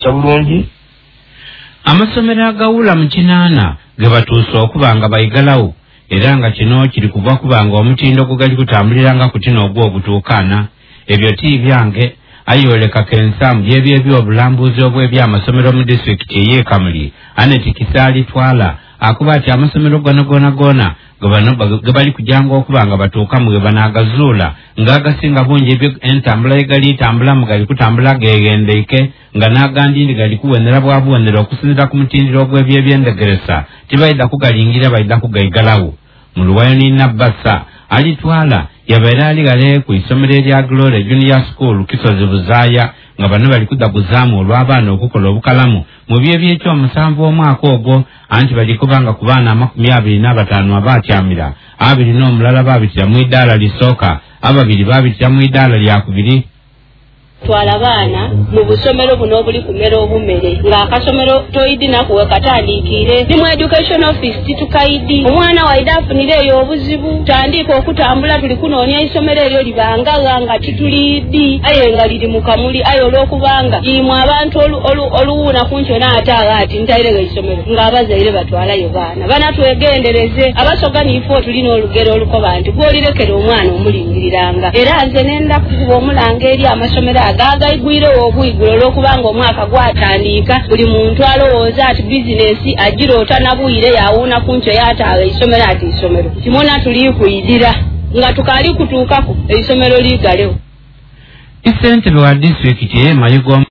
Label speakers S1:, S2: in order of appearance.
S1: Sabulungi
S2: amasomero agawula mu kinaana ge batuuse okuba nga bayigalawo era nga kino kiri kuva kubanga omutindo gugali kutambuliranga ku kino ogwo ogutuukaana ebyo ti byange ayoleka kensamu byebyo obulambuzi obw'ebyamasomero mu disitulikiti ey'ekamuli Aneti Kisaali Twala akuba ati amasomero gona ge bali kujanga okuba nga batuuka mu ge banaagazuula ng'agasinga bungi entambula egali tambulamu gali kutambula gegendeike nga n'agandi gali kuwonera bwabwonera okusinziira ku mutindiro gw'ebyebyendegeresa tibayida kugalingira bayida kugaigalawo mu Luwayo ni Nabbasa alitwala yabaira aligale ku isomero erya Glory Junior School Kisozi Buzaaya nga bano bali kudaguzaamu olw'abaana okukola obukalamu mu by'ekyomusanvu omwaka ogwo anti bali kubanga ku baana 25 abaatyamira 2 n'omulala baabitira mu iddaala lisooka 2 baabitira mu iddaala lyakubiri
S3: twala baana mu busomero buno obuli kumera obumere ng'akasomero toyidi nakuwe katandikire ni mu education office titukaidi omwana waida afunire eyo obuzibu tandika okutambula tuli kunoonya isomero eryo libanga nga titulidi aye nga liri mu kamuli aye olw'okubanga imwe abantu oluwuuna kuncho n'ataaga ati ntayirega isomero ng'abazaire batwalayo baana banatwegendereze abasoganiifo tulina olugero olukoba nti gw'olirekera omwana omulingiriranga era nze nenda kukuba omulanga eri amasomero agaigwirewo obwiggulo olw'okubanga omwaka gwatandika buli muntu alowooza ati bizinesi agiroota nabuyire yawuuna kuncho yataaga isomero ati isomero kimona tuliikuyidira nga tukali kutuukako eisomero liigalewo
S2: isentebe wa disitulikiti Mayigo